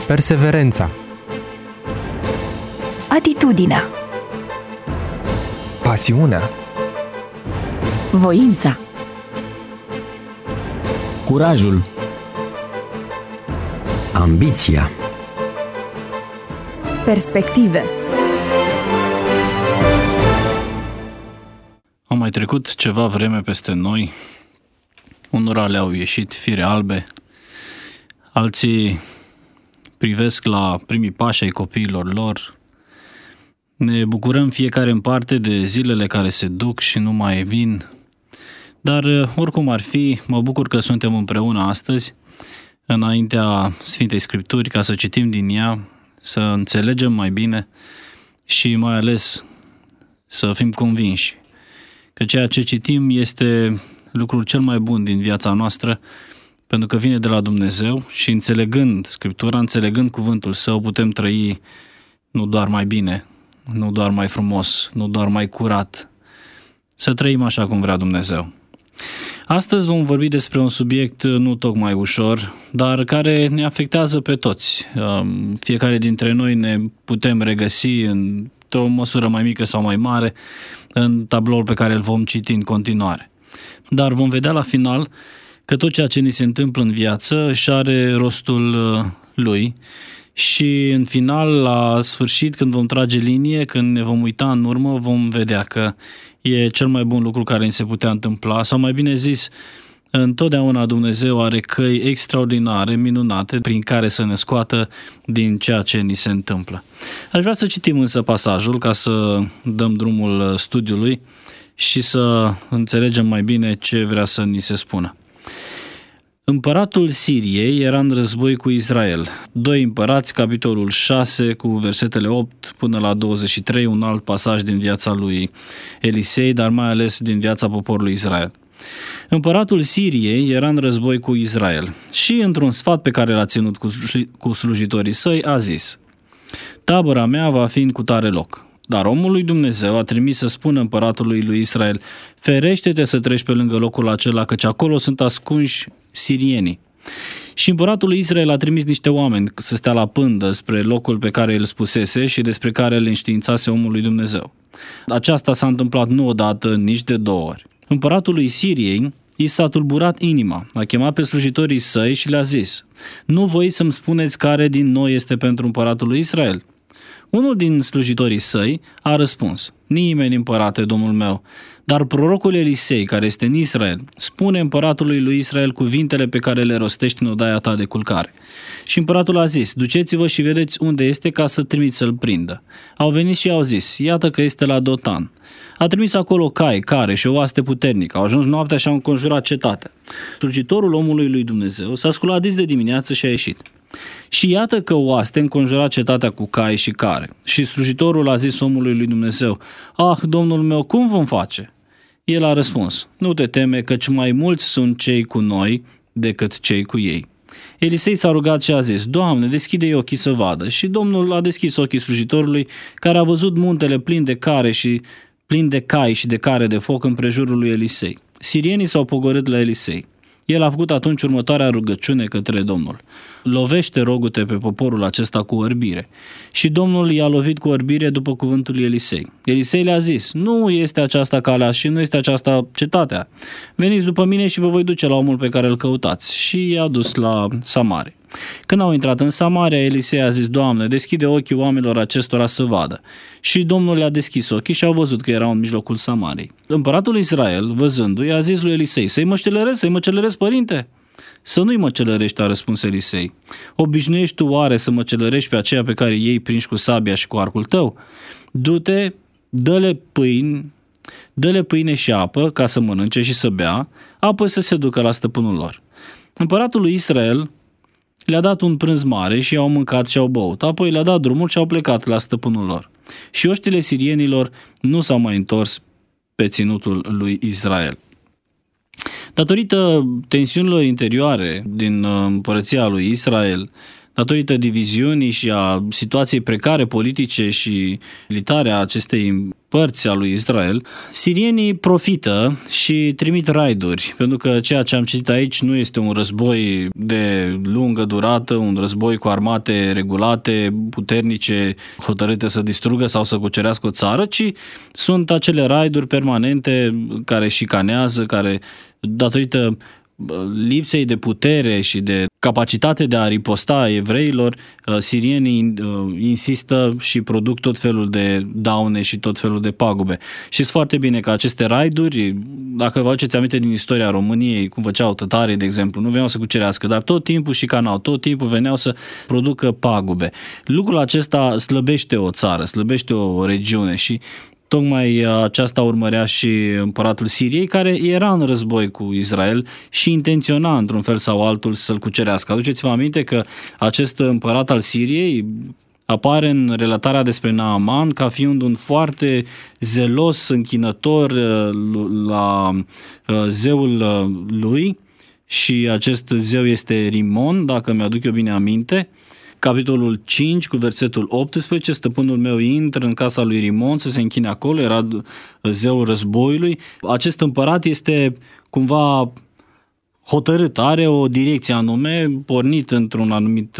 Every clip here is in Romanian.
perseverența, atitudinea, pasiunea, voința, curajul, ambiția, perspective. Au mai trecut ceva vreme peste noi, unora le-au ieșit fire albe, alții privesc la primii pași ai copiilor lor. Ne bucurăm fiecare în parte de zilele care se duc și nu mai vin, dar oricum ar fi, mă bucur că suntem împreună astăzi, înaintea Sfintei Scripturi, ca să citim din ea, să înțelegem mai bine și mai ales să fim convinși că ceea ce citim este lucrul cel mai bun din viața noastră, pentru că vine de la Dumnezeu și înțelegând Scriptura, înțelegând cuvântul Său, putem trăi nu doar mai bine, nu doar mai frumos, nu doar mai curat, să trăim așa cum vrea Dumnezeu. Astăzi vom vorbi despre un subiect nu tocmai ușor, dar care ne afectează pe toți. Fiecare dintre noi ne putem regăsi într-o măsură mai mică sau mai mare în tabloul pe care îl vom citi în continuare. Dar vom vedea la final că tot ceea ce ni se întâmplă în viață își are rostul lui și în final, la sfârșit, când vom trage linie, când ne vom uita în urmă, vom vedea că e cel mai bun lucru care ni se putea întâmpla, sau mai bine zis, întotdeauna Dumnezeu are căi extraordinare, minunate, prin care să ne scoată din ceea ce ni se întâmplă. Aș vrea să citim însă pasajul ca să dăm drumul studiului și să înțelegem mai bine ce vrea să ni se spună. Împăratul Siriei era în război cu Israel. 2 Împărați, capitolul 6, cu versetele 8 până la 23, un alt pasaj din viața lui Elisei, dar mai ales din viața poporului Israel. Împăratul Siriei era în război cu Israel și, într-un sfat pe care l-a ținut cu slujitorii săi, a zis: tabăra mea va fi în cutare loc. Dar omul lui Dumnezeu a trimis să spună împăratului lui Israel: ferește-te să treci pe lângă locul acela, căci acolo sunt ascunși sirienii. Și împăratul lui Israel a trimis niște oameni să stea la pândă spre locul pe care îl spusese și despre care îl înștiințase omul lui Dumnezeu. Aceasta s-a întâmplat nu odată, nici de 2 ori. Împăratul lui Siriei i s-a tulburat inima, a chemat pe slujitorii săi și le-a zis: nu voi să-mi spuneți care din noi este pentru împăratul lui Israel? Unul din slujitorii săi a răspuns: nimeni, împărate, domnul meu, dar prorocul Elisei, care este în Israel, spune împăratului lui Israel cuvintele pe care le rostești în odaia ta de culcare. Și împăratul a zis: duceți-vă și vedeți unde este, ca să trimiți să-l prindă. Au venit și au zis: iată că este la Dotan. A trimis acolo cai, care și o oaste puternică. Au ajuns noaptea și au înconjurat cetatea. Slujitorul omului lui Dumnezeu s-a sculat dis de dimineață și a ieșit. Și iată că oaste înconjura cetatea cu cai și care. Și slujitorul a zis omului lui Dumnezeu: ah, domnul meu, cum vom face? El a răspuns: nu te teme, căci mai mulți sunt cei cu noi decât cei cu ei. Elisei s-a rugat și a zis: Doamne, deschide-i ochii să vadă. Și Domnul a deschis ochii slujitorului, care a văzut muntele plin de cai și de care de foc împrejurul lui Elisei. Sirienii s-au pogorât la Elisei. El a făcut atunci următoarea rugăciune către Domnul: lovește, rogu-te, pe poporul acesta cu orbire. Și Domnul i-a lovit cu orbire după cuvântul lui Elisei. Elisei le-a zis: nu este aceasta calea și nu este aceasta cetatea. Veniți după mine și vă voi duce la omul pe care îl căutați. Și i-a dus la Samaria. Când au intrat în Samaria, Elisei a zis: Doamne, deschide ochii oamenilor acestora să vadă. Și Domnul le-a deschis ochii și au văzut că erau în mijlocul Samariei. Împăratul Israel, văzându-i, a zis lui Elisei: să-i mă celerezi, părinte? Să nu-i măcelărești, a răspuns Elisei. Obișnuiești tu oare să măcelărești pe aceea pe care ei prinși cu sabia și cu arcul tău? Du-te, dă-le pâine și apă ca să mănânce și să bea, apoi să se ducă la stăpânul lor. Împăratul lui Israel le-a dat un prânz mare și au mâncat și au băut. Apoi le-a dat drumul și au plecat la stăpânul lor. Și oștile sirienilor nu s-au mai întors pe ținutul lui Israel. Datorită tensiunilor interioare din împărăția lui Israel, datorită diviziunii și a situației precare politice și militare a acestei părți a lui Israel, sirienii profită și trimit raiduri, pentru că ceea ce am citit aici nu este un război de lungă durată, un război cu armate regulate, puternice, hotărâte să distrugă sau să cucerească o țară, ci sunt acele raiduri permanente care șicanează, care datorită lipsei de putere și de capacitate de a riposta evreilor, sirienii insistă și produc tot felul de daune și tot felul de pagube. Știți foarte bine că aceste raiduri, dacă vă aduceți aminte din istoria României, cum făceau tătarii, de exemplu, nu veneau să cucerească, dar tot timpul șicanau, tot timpul veneau să producă pagube. Lucrul acesta slăbește o țară, slăbește o regiune și tocmai aceasta urmărea și împăratul Siriei, care era în război cu Israel și intenționa într-un fel sau altul să-l cucerească. Aduceți-vă aminte că acest împărat al Siriei apare în relatarea despre Naaman ca fiind un foarte zelos închinător la zeul lui și acest zeu este Rimon, dacă mi-aduc eu bine aminte. Capitolul 5 cu versetul 18, stăpânul meu intră în casa lui Rimon să se închine acolo, era zeul războiului. Acest împărat este cumva hotărât, are o direcție anume, pornit într-un anumit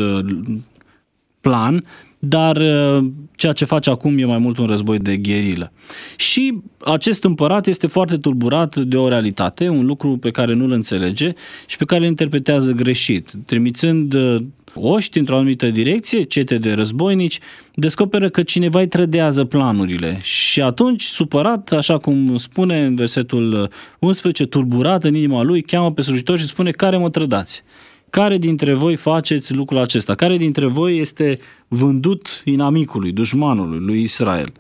plan, dar ceea ce face acum e mai mult un război de gherilă. Și acest împărat este foarte tulburat de o realitate, un lucru pe care nu-l înțelege și pe care îl interpretează greșit. Trimițând oști într-o anumită direcție, cete de războinici, descoperă că cineva îi trădează planurile și atunci, supărat, așa cum spune în versetul 11, tulburat în inima lui, cheamă pe slujitor și spune: care mă trădați? Care dintre voi faceți lucrul acesta? Care dintre voi este vândut inamicului, dușmanului lui Israel?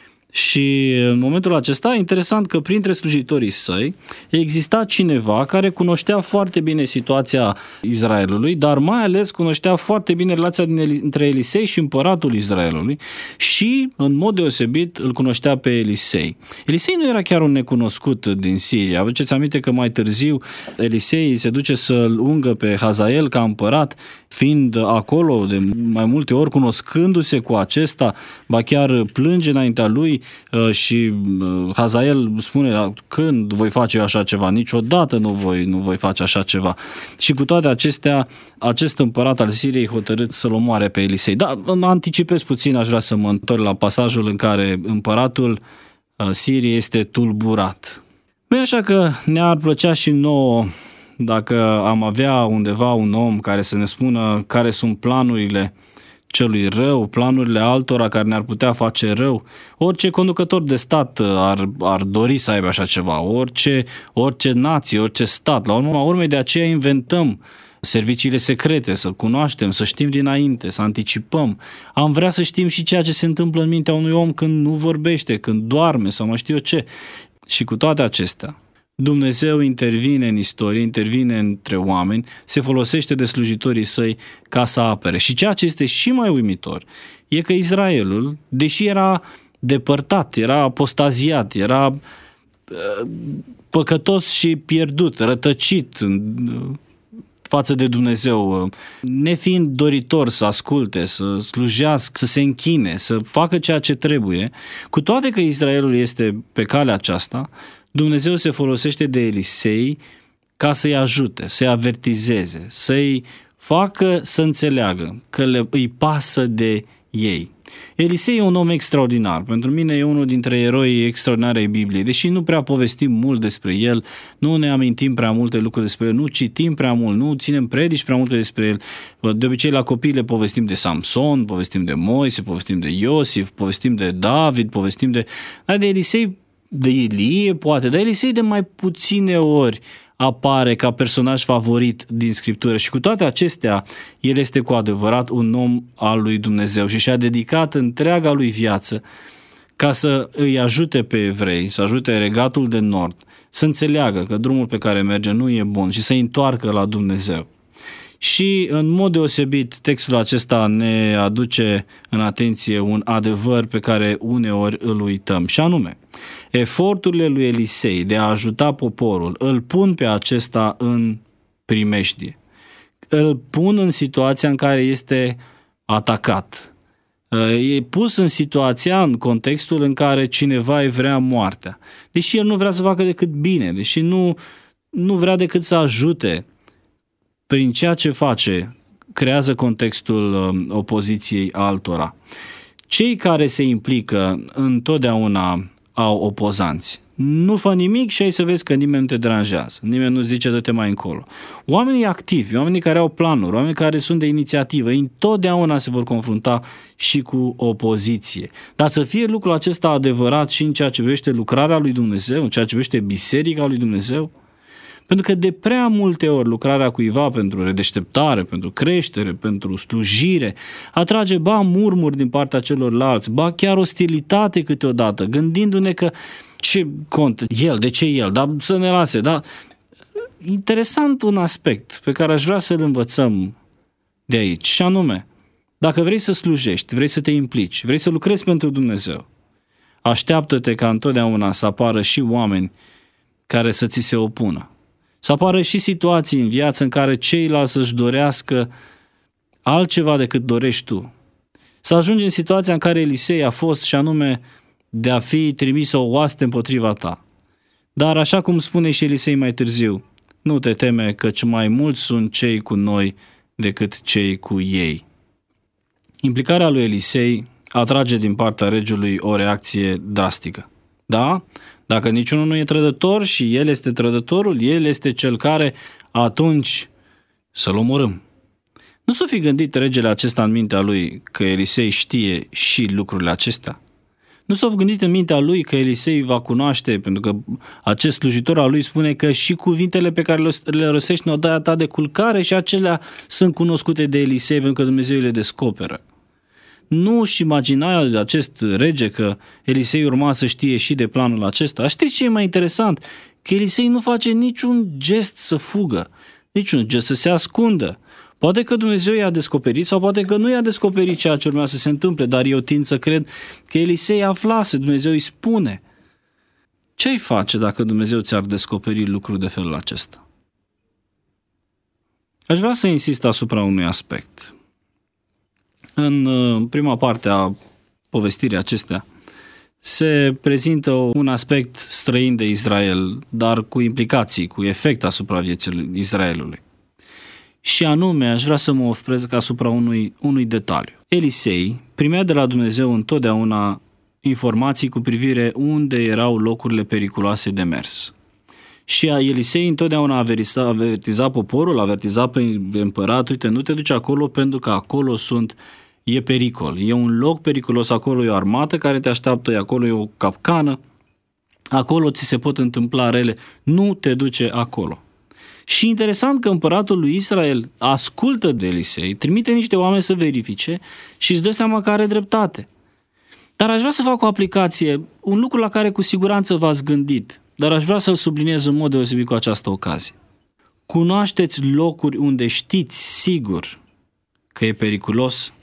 Și în momentul acesta, interesant că printre slujitorii săi exista cineva care cunoștea foarte bine situația Israelului, dar mai ales cunoștea foarte bine relația între Elisei și împăratul Israelului și, în mod deosebit, îl cunoștea pe Elisei. Elisei nu era chiar un necunoscut din Siria. Aveți aminte că mai târziu Elisei se duce să-l ungă pe Hazael ca împărat, fiind acolo de mai multe ori, cunoscându-se cu acesta, ba chiar plânge înaintea lui și Hazael spune: când voi face eu așa ceva? Niciodată nu voi face așa ceva. Și cu toate acestea, acest împărat al Siriei hotărât să-l omoare pe Elisei. Dar anticipez puțin, aș vrea să mă întorc la pasajul în care împăratul Siriei este tulburat. Nu e așa că ne-ar plăcea și nouă dacă am avea undeva un om care să ne spună care sunt planurile celui rău, planurile altora care ne-ar putea face rău? Orice conducător de stat ar dori să aibă așa ceva, orice nație, orice stat. La urma urmei, de aceea inventăm serviciile secrete, să cunoaștem, să știm dinainte, să anticipăm. Am vrea să știm și ceea ce se întâmplă în mintea unui om când nu vorbește, când doarme sau mai știu eu ce. Și cu toate acestea, Dumnezeu intervine în istorie, intervine între oameni, se folosește de slujitorii săi ca să apere. Și ceea ce este și mai uimitor e că Israelul, deși era depărtat, era apostaziat, era păcătos și pierdut, rătăcit față de Dumnezeu, nefiind doritor să asculte, să slujească, să se închine, să facă ceea ce trebuie, cu toate că Israelul este pe calea aceasta, Dumnezeu se folosește de Elisei ca să-i ajute, să-i avertizeze, să-i facă să înțeleagă că îi pasă de ei. Elisei e un om extraordinar. Pentru mine e unul dintre eroii extraordinari ai Bibliei. Deși nu prea povestim mult despre el, nu ne amintim prea multe lucruri despre el, nu citim prea mult, nu ținem predici prea multe despre el. De obicei la copii le povestim de Samson, povestim de Moise, povestim de Iosif, povestim de David, povestim de Elisei, de Ilie poate, dar Elisei de mai puține ori apare ca personaj favorit din Scriptură și cu toate acestea, el este cu adevărat un om al lui Dumnezeu și și-a dedicat întreaga lui viață ca să îi ajute pe evrei, să ajute Regatul de Nord, să înțeleagă că drumul pe care merge nu e bun și să-i întoarcă la Dumnezeu. Și în mod deosebit textul acesta ne aduce în atenție un adevăr pe care uneori îl uităm, și anume, eforturile lui Elisei de a ajuta poporul îl pun pe acesta în primejdie. îl pun în situația în care este atacat. E pus în situația, în contextul în care cineva îi vrea moartea. Deși el nu vrea să facă decât bine, deși nu vrea decât să ajute, prin ceea ce face, creează contextul opoziției altora. Cei care se implică întotdeauna au opozanți. Nu fă nimic și ai să vezi că nimeni nu te deranjează, nimeni nu zice dă-te mai încolo. Oamenii activi, oamenii care au planuri, oamenii care sunt de inițiativă, întotdeauna se vor confrunta și cu opoziție. Dar să fie lucrul acesta adevărat și în ceea ce privește lucrarea lui Dumnezeu, în ceea ce privește biserica lui Dumnezeu, pentru că de prea multe ori lucrarea cuiva pentru redeșteptare, pentru creștere, pentru slujire, atrage murmuri din partea celorlalți, chiar ostilitate câteodată, gândindu-ne că ce cont el, de ce el, dar să ne lase, da? Interesant un aspect pe care aș vrea să-l învățăm de aici, și anume, dacă vrei să slujești, vrei să te implici, vrei să lucrezi pentru Dumnezeu, așteaptă-te ca întotdeauna să apară și oameni care să ți se opună. Să apară și situații în viață în care ceilalți își dorească altceva decât dorești tu. Să ajungi în situația în care Elisei a fost, și anume de a fi trimis o oaste împotriva ta. Dar așa cum spune și Elisei mai târziu, nu te teme căci mai mulți sunt cei cu noi decât cei cu ei. Implicarea lui Elisei atrage din partea regelui o reacție drastică. Da? Dacă niciunul nu e trădător și el este trădătorul, el este cel care atunci să-l omorâm. Nu s-o fi gândit regele acesta în mintea lui că Elisei știe și lucrurile acestea? Nu s-a gândit în mintea lui că Elisei va cunoaște, pentru că acest slujitor al lui spune că și cuvintele pe care le rostești în odaia ta de culcare și acelea sunt cunoscute de Elisei pentru că Dumnezeu le descoperă. Nu își imagina acest rege că Elisei urma să știe și de planul acesta. Știți ce e mai interesant? Că Elisei nu face niciun gest să fugă, niciun gest să se ascundă. Poate că Dumnezeu i-a descoperit sau poate că nu i-a descoperit ceea ce urmea să se întâmple, dar eu tind să cred că Elisei aflase, Dumnezeu îi spune. Ce ai face dacă Dumnezeu ți-ar descoperi lucruri de felul acesta? Aș vrea să insist asupra unui aspect. În prima parte a povestirii acestea se prezintă un aspect străin de Israel, dar cu implicații, cu efect asupra vieții Israelului. Și anume, aș vrea să mă opresc asupra unui detaliu. Elisei primea de la Dumnezeu întotdeauna informații cu privire unde erau locurile periculoase de mers. Și Elisei întotdeauna avertiza poporul, avertiza pe împărat, uite, nu te duci acolo pentru că acolo e pericol. E un loc periculos, acolo e o armată care te așteaptă, acolo e o capcană, acolo ți se pot întâmpla rele, nu te duce acolo. Și interesant că împăratul lui Israel ascultă de Elisei, trimite niște oameni să verifice și îți dă seama că are dreptate. Dar aș vrea să fac o aplicație, un lucru la care cu siguranță v-ați gândit, dar aș vrea să-l subliniez în mod deosebit cu această ocazie. Cunoașteți locuri unde știți sigur că e periculos?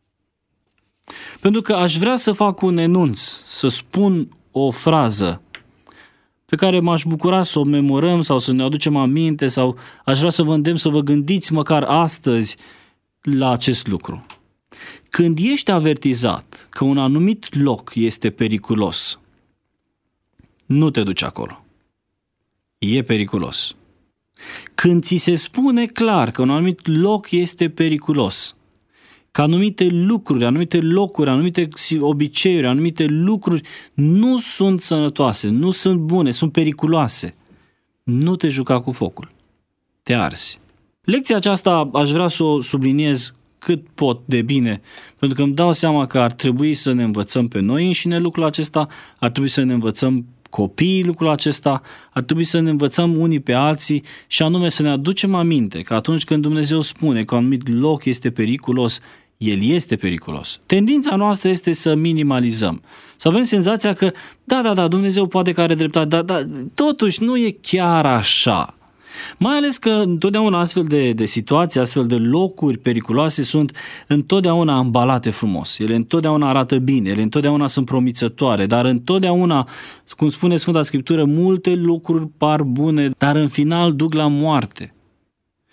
Pentru că aș vrea să fac un enunț, să spun o frază pe care m-aș bucura să o memorăm sau să ne aducem aminte sau aș vrea să vă îndemn să vă gândiți măcar astăzi la acest lucru. Când ești avertizat că un anumit loc este periculos, nu te duci acolo. E periculos. Când ți se spune clar că un anumit loc este periculos, că anumite lucruri, anumite locuri, anumite obiceiuri, anumite lucruri nu sunt sănătoase, nu sunt bune, sunt periculoase, nu te juca cu focul. Te arzi. Lecția aceasta aș vrea să o subliniez cât pot de bine, pentru că îmi dau seama că ar trebui să ne învățăm pe noi înșine lucrul acesta, ar trebui să ne învățăm copiii lucrul acesta, ar trebui să ne învățăm unii pe alții și anume să ne aducem aminte că atunci când Dumnezeu spune că un anumit loc este periculos, el este periculos. Tendința noastră este să minimalizăm, să avem senzația că da, Dumnezeu poate că are dreptate, dar totuși nu e chiar așa. Mai ales că întotdeauna astfel de situații, astfel de locuri periculoase sunt întotdeauna ambalate frumos. Ele întotdeauna arată bine, ele întotdeauna sunt promițătoare, dar întotdeauna, cum spune Sfânta Scriptură, multe lucruri par bune, dar în final duc la moarte.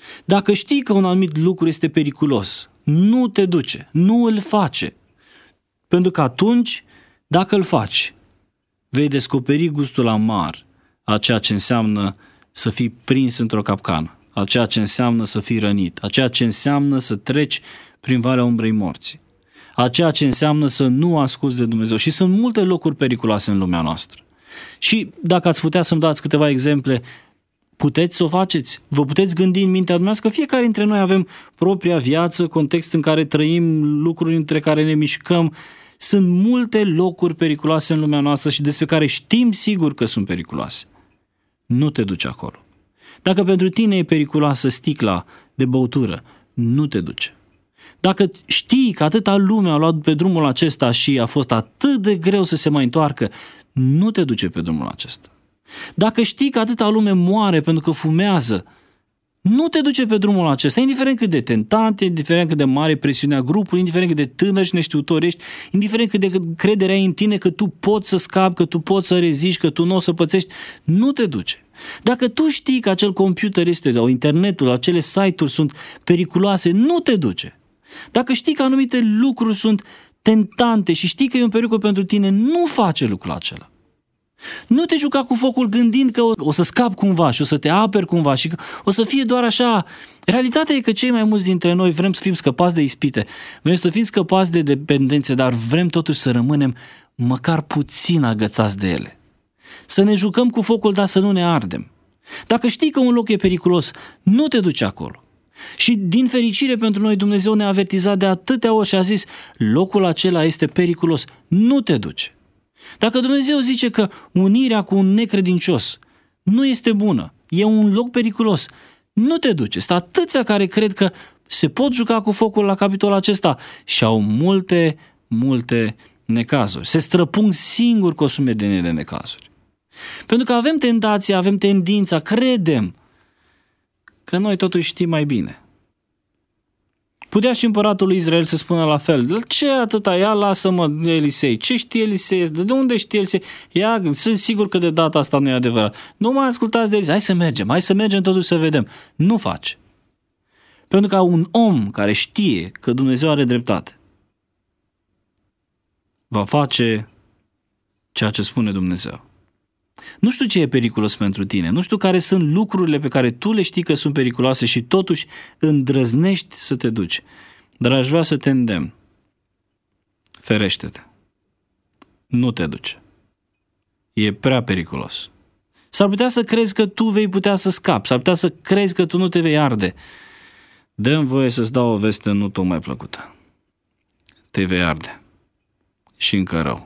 Dacă știi că un anumit lucru este periculos, nu te duce, nu îl face. Pentru că atunci, dacă îl faci, vei descoperi gustul amar a ceea ce înseamnă să fii prins într-o capcană, a ceea ce înseamnă să fii rănit, a ceea ce înseamnă să treci prin valea umbrei morții, a ceea ce înseamnă să nu asculți de Dumnezeu. Și sunt multe locuri periculoase în lumea noastră. Și dacă ați putea să-mi dați câteva exemple, puteți să o faceți? Vă puteți gândi în mintea dumneavoastră că fiecare dintre noi avem propria viață, context în care trăim, lucruri între care ne mișcăm. Sunt multe locuri periculoase în lumea noastră și despre care știm sigur că sunt periculoase. Nu te duci acolo. Dacă pentru tine e periculoasă sticla de băutură, nu te duce. Dacă știi că atâta lume a luat pe drumul acesta și a fost atât de greu să se mai întoarcă, nu te duce pe drumul acesta. Dacă știi că atâta lume moare pentru că fumează, nu te duce pe drumul acesta, indiferent cât de tentant, indiferent cât de mare presiunea grupului, indiferent cât de tânăr și neștiutor ești, indiferent cât de crederea ai în tine că tu poți să scapi, că tu poți să reziști, că tu nu o să pățești, nu te duce. Dacă tu știi că acel computer este, sau internetul, acele site-uri sunt periculoase, nu te duce. Dacă știi că anumite lucruri sunt tentante și știi că e un pericol pentru tine, nu face lucrul acela. Nu te juca cu focul gândind că o să scapi cumva și o să te aperi cumva și că o să fie doar așa. Realitatea e că cei mai mulți dintre noi vrem să fim scăpați de ispite, vrem să fim scăpați de dependențe, dar vrem totuși să rămânem măcar puțin agățați de ele. Să ne jucăm cu focul, dar să nu ne ardem. Dacă știi că un loc e periculos, nu te duci acolo. Și din fericire pentru noi Dumnezeu ne-a avertizat de atâtea ori și a zis, locul acela este periculos, nu te duci. Dacă Dumnezeu zice că unirea cu un necredincios nu este bună, e un loc periculos, nu te duce. Sunt atâția care cred că se pot juca cu focul la capitolul acesta și au multe necazuri. Se străpung singuri cu o sumedenie de necazuri. Pentru că avem tentația, avem tendința, credem că noi totuși știm mai bine. Putea și împăratul lui Israel să spună la fel, ce atâta, ia lasă-mă Elisei, ce știe Elisei, de unde știe Elisei, ia, sunt sigur că de data asta nu e adevărat, nu mai ascultați de Elisei, hai să mergem totuși să vedem, nu face. Pentru că un om care știe că Dumnezeu are dreptate, va face ceea ce spune Dumnezeu. Nu știu ce e periculos pentru tine, nu știu care sunt lucrurile pe care tu le știi că sunt periculoase și totuși îndrăznești să te duci. Dar aș vrea să te îndemn. Ferește-te. Nu te duci. E prea periculos. S-ar putea să crezi că tu vei putea să scapi, s-ar putea să crezi că tu nu te vei arde. Dă-mi voie să-ți dau o veste nu tocmai plăcută. Te vei arde. Și încă rău.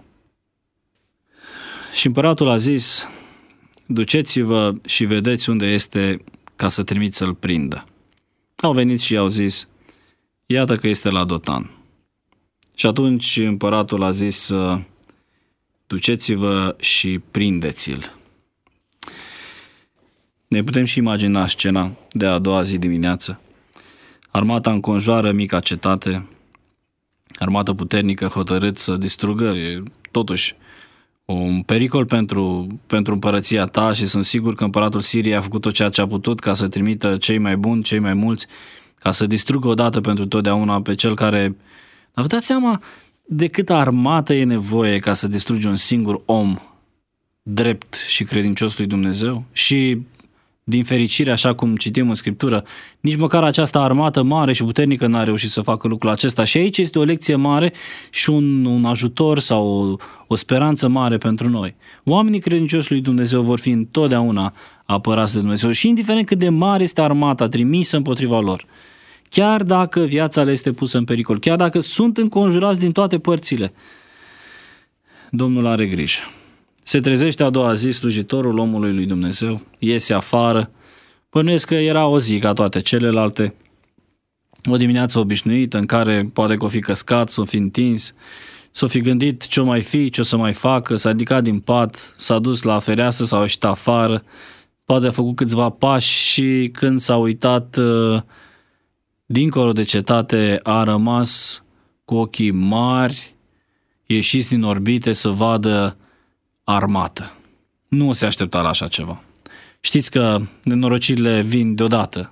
Și împăratul a zis, duceți-vă și vedeți unde este ca să trimiți să-l prindă. Au venit și i-au zis, iată că este la Dotan. Și atunci împăratul a zis, duceți-vă și prindeți-l. Ne putem și imagina scena de a doua zi dimineață. Armata înconjoară mica cetate, armată puternică hotărât să distrugă, totuși un pericol pentru împărăția ta și sunt sigur că împăratul Siriei a făcut tot ceea ce a putut ca să trimită cei mai buni, cei mai mulți, ca să distrugă odată pentru totdeauna pe cel care... Vă dați seama de câtă armată e nevoie ca să distrugi un singur om drept și credincios lui Dumnezeu? Și din fericire, așa cum citim în Scriptură, nici măcar această armată mare și puternică n-a reușit să facă lucrul acesta. Și aici este o lecție mare și un ajutor sau o speranță mare pentru noi. Oamenii credincioși lui Dumnezeu vor fi întotdeauna apărați de Dumnezeu și indiferent cât de mare este armata trimisă împotriva lor, chiar dacă viața le este pusă în pericol, chiar dacă sunt înconjurați din toate părțile, Domnul are grijă. Se trezește a doua zi slujitorul omului lui Dumnezeu, iese afară, bănuiesc că era o zi ca toate celelalte, o dimineață obișnuită în care poate că o fi căscat, s-o fi întins, s-o fi gândit ce-o mai fi, ce-o să mai facă, s-a ridicat din pat, s-a dus la fereastră sau a ieșit afară, poate a făcut câțiva pași și când s-a uitat dincolo de cetate a rămas cu ochii mari, ieșiți din orbite să vadă armată. Nu se aștepta la așa ceva. Știți că nenorocirile vin deodată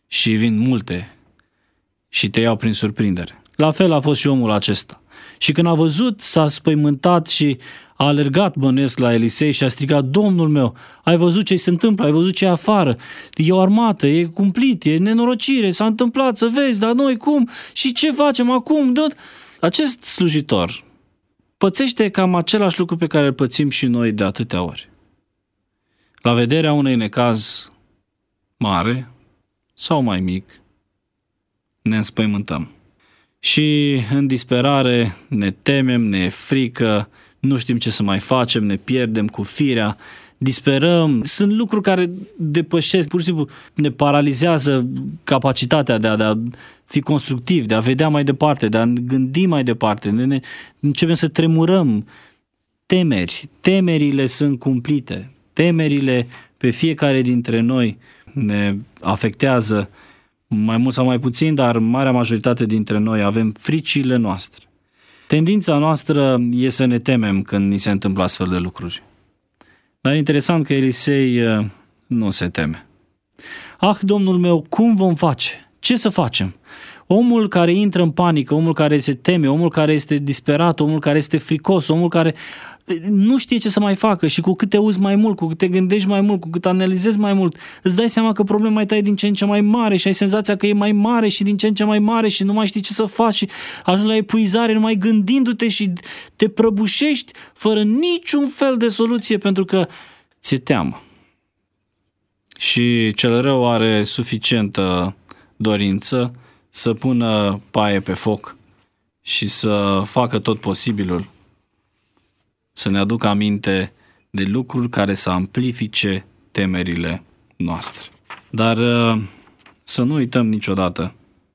și vin multe și te iau prin surprindere. La fel a fost și omul acesta. Și când a văzut, s-a spăimântat și a alergat, bănuiesc, la Elisei și a strigat: Domnul meu, ai văzut ce se întâmplă, ai văzut ce e afară, e o armată, e cumplit, e nenorocire, s-a întâmplat, să vezi, dar noi cum? Și ce facem acum? Acest slujitor pățește cam același lucru pe care îl pățim și noi de atâtea ori. La vederea unui necaz mare sau mai mic, ne înspăimântăm. Și în disperare ne temem, ne e frică, nu știm ce să mai facem, ne pierdem cu firea, disperăm. Sunt lucruri care depășesc, pur și simplu ne paralizează capacitatea de a fi constructiv, de a vedea mai departe, de a gândi mai departe. Ne începem să tremurăm. Temerile sunt cumplite. Temerile pe fiecare dintre noi ne afectează mai mult sau mai puțin, dar marea majoritate dintre noi avem fricile noastre. Tendința noastră e să ne temem când ni se întâmplă astfel de lucruri. Dar e interesant că Elisei nu se teme. Domnul meu, cum vom face? Ce să facem? Omul care intră în panică, omul care se teme, omul care este disperat, omul care este fricos, omul care nu știe ce să mai facă și cu cât te uzi mai mult, cu cât te gândești mai mult, cu cât analizezi mai mult, îți dai seama că problema ta e din ce în ce mai mare și ai senzația că e mai mare și din ce în ce mai mare și nu mai știi ce să faci și ajungi la epuizare numai gândindu-te și te prăbușești fără niciun fel de soluție pentru că ți-e teamă. Și cel rău are suficientă dorință să pună paie pe foc și să facă tot posibilul să ne aducă aminte de lucruri care să amplifice temerile noastre. Dar să nu uităm niciodată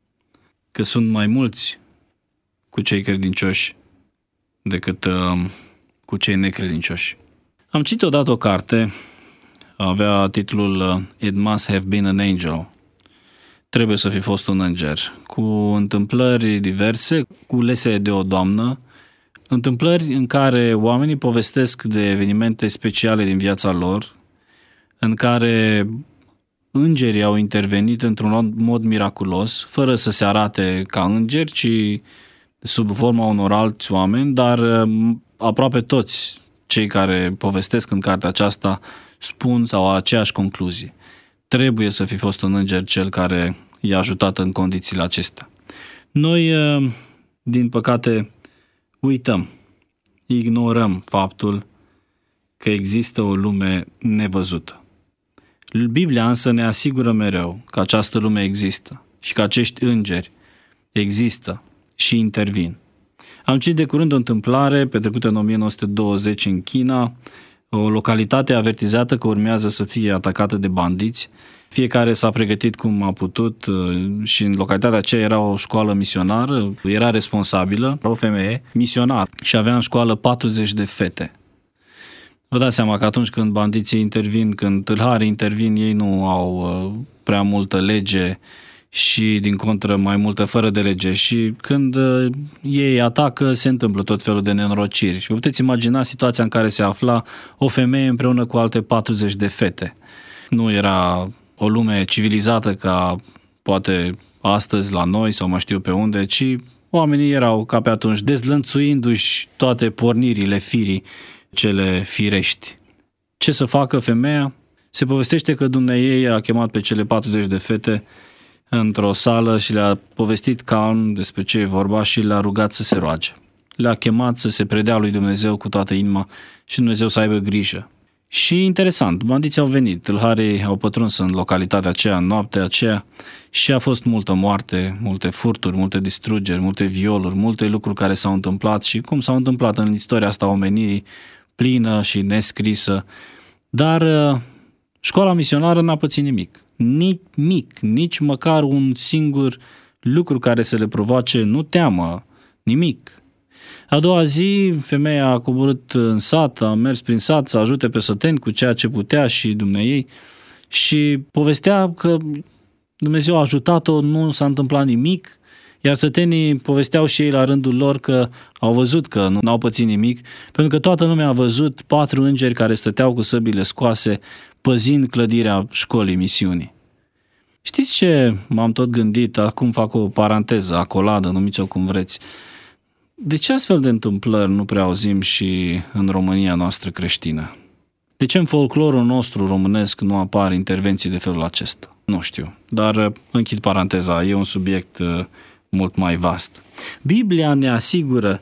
că sunt mai mulți cu cei credincioși decât cu cei necredincioși. Am citit odată o carte, avea titlul It Must Have Been an Angel. Trebuie să fi fost un înger, cu întâmplări diverse, culese de o doamnă, întâmplări în care oamenii povestesc de evenimente speciale din viața lor, în care îngerii au intervenit într-un mod miraculos, fără să se arate ca îngeri, ci sub forma unor alți oameni, dar aproape toți cei care povestesc în cartea aceasta spun sau au aceeași concluzie. Trebuie să fi fost un înger cel care i-a ajutat în condițiile acestea. Noi, din păcate, uităm, ignorăm faptul că există o lume nevăzută. Biblia însă ne asigură mereu că această lume există și că acești îngeri există și intervin. Am citit de curând o întâmplare petrecută în 1920 în China, o localitate avertizată că urmează să fie atacată de bandiți. Fiecare s-a pregătit cum a putut și în localitatea aceea era o școală misionară, era responsabilă, o femeie misionar și avea în școală 40 de fete. Vă dați seama că atunci când bandiții intervin, când tâlharii intervin, ei nu au prea multă lege și din contră mai multă fără de lege și când ei atacă se întâmplă tot felul de nenorociri. Și vă puteți imagina situația în care se afla o femeie împreună cu alte 40 de fete. Nu era o lume civilizată ca poate astăzi la noi sau mai știu pe unde, ci oamenii erau ca pe atunci dezlănțuindu-și toate pornirile firii cele firești. Ce să facă femeia? Se povestește că Dumnezeu a chemat pe cele 40 de fete într-o sală și le-a povestit calm despre ce e vorba și le-a rugat să se roage. Le-a chemat să se predea lui Dumnezeu cu toată inima și Dumnezeu să aibă grijă. Și interesant, bandiții au venit, tâlharii au pătruns în localitatea aceea, în noaptea aceea și a fost multă moarte, multe furturi, multe distrugeri, multe violuri, multe lucruri care s-au întâmplat și cum s-au întâmplat în istoria asta omenirii, plină și nescrisă. Dar școala misionară n-a pățit nimic. Nici măcar un singur lucru care să le provoace, nu teamă, nimic. A doua zi, femeia a coborât în sat, a mers prin sat să ajute pe săteni cu ceea ce putea și dumneiei și povestea că Dumnezeu a ajutat-o, nu s-a întâmplat nimic, iar sătenii povesteau și ei la rândul lor că au văzut că nu au pățit nimic, pentru că toată lumea a văzut 4 îngeri care stăteau cu săbile scoase, păzind clădirea școlii misiunii. Știți ce m-am tot gândit? Acum fac o paranteză, acoladă, numiți-o cum vreți. De ce astfel de întâmplări nu prea auzim și în România noastră creștină? De ce în folclorul nostru românesc nu apar intervenții de felul acesta? Nu știu, dar închid paranteza, e un subiect mult mai vast. Biblia ne asigură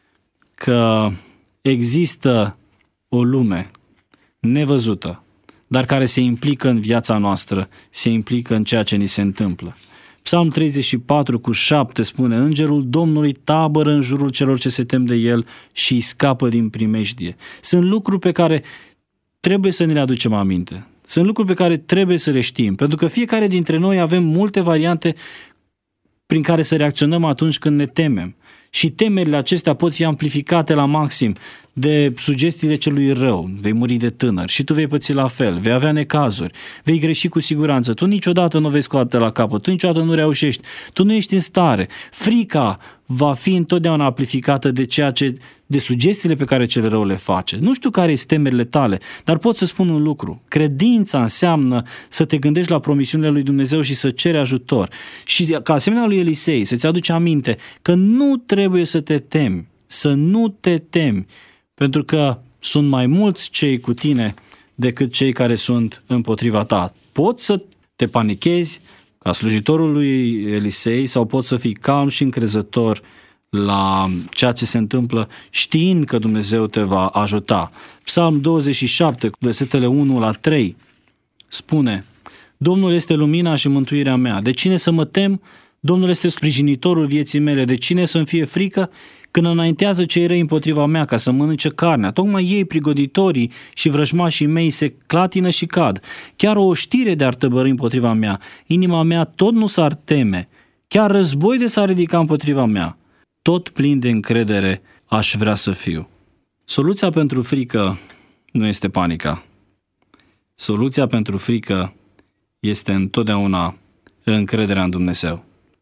că există o lume nevăzută, dar care se implică în viața noastră, se implică în ceea ce ni se întâmplă. Psalm 34:7 spune: Îngerul Domnului tabără în jurul celor ce se tem de el și îi scapă din primejdie. Sunt lucruri pe care trebuie să ne le aducem aminte. Sunt lucruri pe care trebuie să le știm, pentru că fiecare dintre noi avem multe variante prin care să reacționăm atunci când ne temem. Și temerile acestea pot fi amplificate la maxim de sugestiile celui rău. Vei muri de tânăr și tu vei păți la fel, vei avea necazuri, vei greși cu siguranță, tu niciodată nu vei scoate la capăt, tu niciodată nu reușești, tu nu ești în stare. Frica va fi întotdeauna amplificată de sugestiile pe care cel rău le face. Nu știu care sunt temerile tale, dar pot să spun un lucru. Credința înseamnă să te gândești la promisiunile lui Dumnezeu și să ceri ajutor. Și ca asemenea lui Elisei, să-ți aduci aminte că nu trebuie să te temi, să nu te temi, pentru că sunt mai mulți cei cu tine decât cei care sunt împotriva ta. Poți să te panichezi ca slujitorul lui Elisei sau poți să fii calm și încrezător la ceea ce se întâmplă, știind că Dumnezeu te va ajuta. Psalm 27, versetele 1-3 spune: Domnul este lumina și mântuirea mea. De cine să mă tem? Domnul este sprijinitorul vieții mele. De cine să-mi fie frică? Când înaintează cei răi împotriva mea ca să mănânce carnea, tocmai ei, prigoditorii și vrăjmașii mei, se clatină și cad. Chiar o oștire de-ar tăbări împotriva mea, inima mea tot nu s-ar teme. Chiar război de s-ar ridica împotriva mea. Tot plin de încredere aș vrea să fiu. Soluția pentru frică nu este panica. Soluția pentru frică este întotdeauna încrederea în Dumnezeu.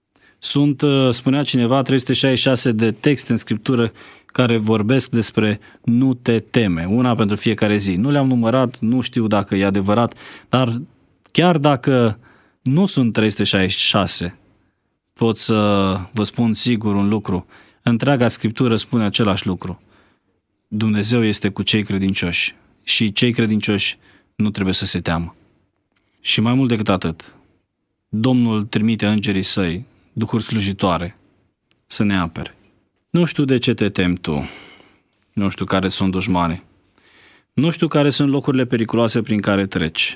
Spunea cineva, 366 de texte în Scriptură care vorbesc despre nu te teme, una pentru fiecare zi. Nu le-am numărat, nu știu dacă e adevărat, dar chiar dacă nu sunt 366, pot să vă spun sigur un lucru. Întreaga Scriptură spune același lucru. Dumnezeu este cu cei credincioși și cei credincioși nu trebuie să se teamă. Și mai mult decât atât, Domnul trimite îngerii săi, duhuri slujitoare, să ne apere. Nu știu de ce te temi tu, nu știu care sunt dușmanii, nu știu care sunt locurile periculoase prin care treci,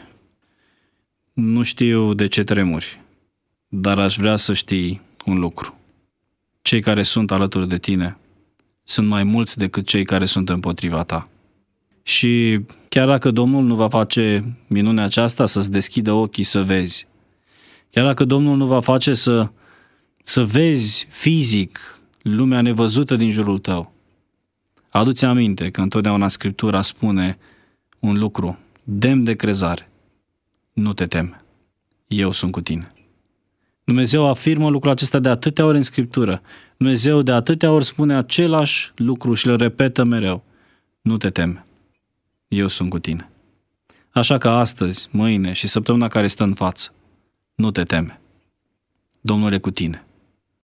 nu știu de ce tremuri, dar aș vrea să știi un lucru. Cei care sunt alături de tine sunt mai mulți decât cei care sunt împotriva ta. Și chiar dacă Domnul nu va face minunea aceasta să-ți deschidă ochii să vezi, chiar dacă Domnul nu va face să vezi fizic lumea nevăzută din jurul tău, adu-ți aminte că întotdeauna Scriptura spune un lucru demn de crezare: nu te teme, eu sunt cu tine. Dumnezeu afirmă lucrul acesta de atâtea ori în Scriptură. Dumnezeu de atâtea ori spune același lucru și îl repetă mereu: nu te teme, eu sunt cu tine. Așa că astăzi, mâine și săptămâna care stă în față, nu te teme. Domnul e cu tine.